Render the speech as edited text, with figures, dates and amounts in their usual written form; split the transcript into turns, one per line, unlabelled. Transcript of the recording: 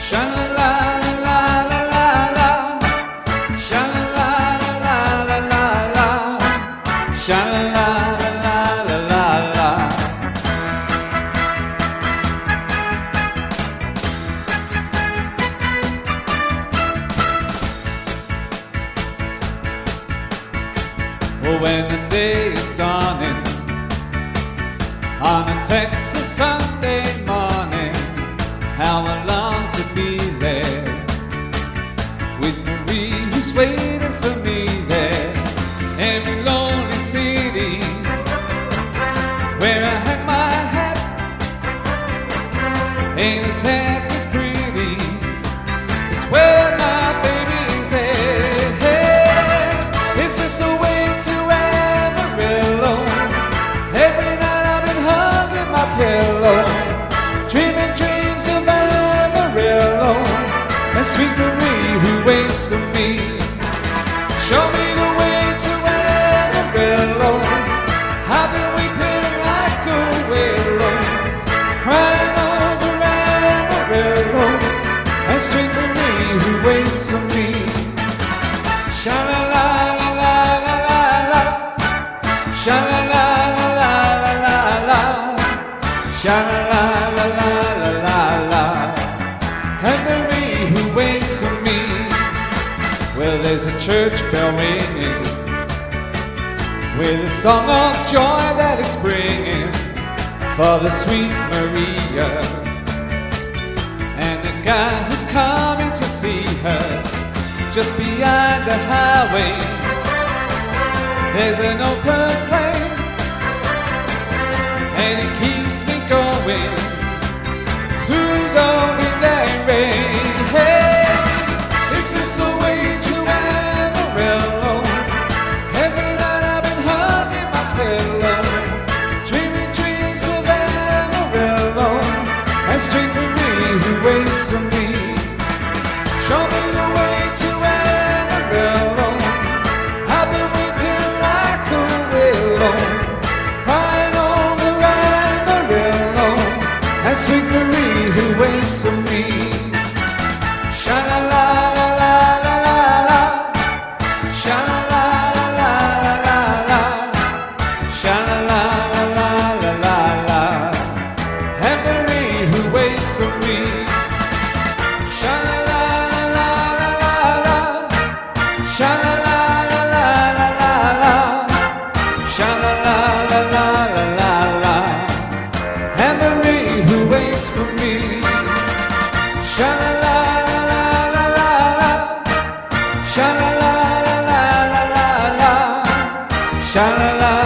Sha-la-la-la-la-la-la, sha-la-la-la-la-la-la, sha-la-la-la-la-la-la. Oh, when the day is dawning on a Texas Sunday morning, how I long to be there with Marie who's waiting for me there. Every lonely city where I hang my hat ain't as half as pretty as where my baby's at. Hey, is this a way to Amarillo? Every night I've been hugging my pillow, dreaming dreams of Amarillo and sweet Marie who waits on me. Show me the way to Amarillo. I've been weeping like a willow, crying over Amarillo and sweet Marie who waits on me. Sha-la-la-la-la-la-la, sha-la-la-la-la-la-la, sha-la-la-la-la-la-la, and Marie who waits on me. Well, there's a church bell ringing with a song of joy that it's bringing for the sweet Maria, and the guy who's coming to see her just beyond the highway. There's an open plain and it keeps me going through the wind and rain. Hey, this is the way to Amarillo. Every night I've been hugging my pillow, dreaming dreams of Amarillo and sweet Marie who waits on me. Show me the way to Amarillo. I've been weeping like a willow, crying over Amarillo and sweet Marie who waits on me. Sha-la-la-la-la-la-la, sha-la-la-la-la-la-la, sha-la-la-la-la-la-la, and Marie who waits on me. Sha-la-la-la-la-la-la, sha-la-la-la-la-la-la, sha-la-la-la-la-la-la, and Marie who waits on me. Sha-la-la-la-la-la-la, sha-la-la-la-la-la-la, sha-la-la.